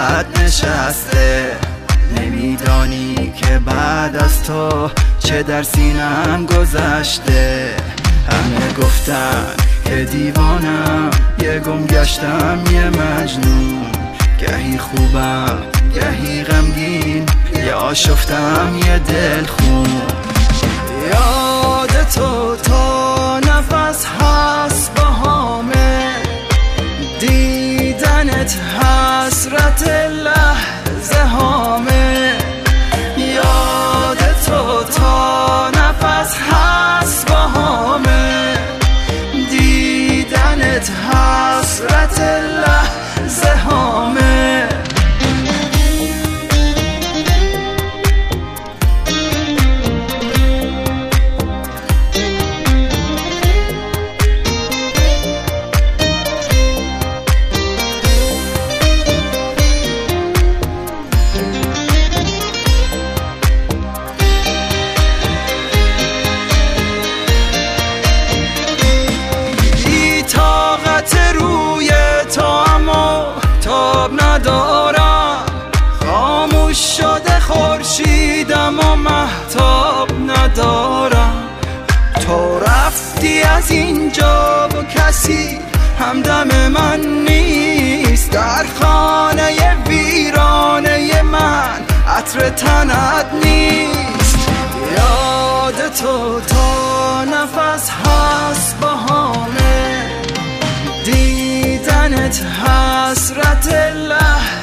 لبت نشسته. نمیدانی که بعد از تو چه در سینم گذشته. همه گفتن که دیوانم، یه گم گشتم یه مجنون. گهی خوبم گهی غمگین، یه آشفتم یه دلخون. یاد تو تا نفس هست بهامه، دیدنت حسرت لحظه هامه. یاد تو تا نفس هست بهامه، دیدنت حسرت لحظه هامه. ندارم خاموش شده خورشیدم و مهتاب ندارم. تو رفتی از اینجا و کسی همدم من نیست. در خانه ویرانه من عطر تنت نیست. یاد تو تا نفس هست بهامه، دیدنت حسرت لحظه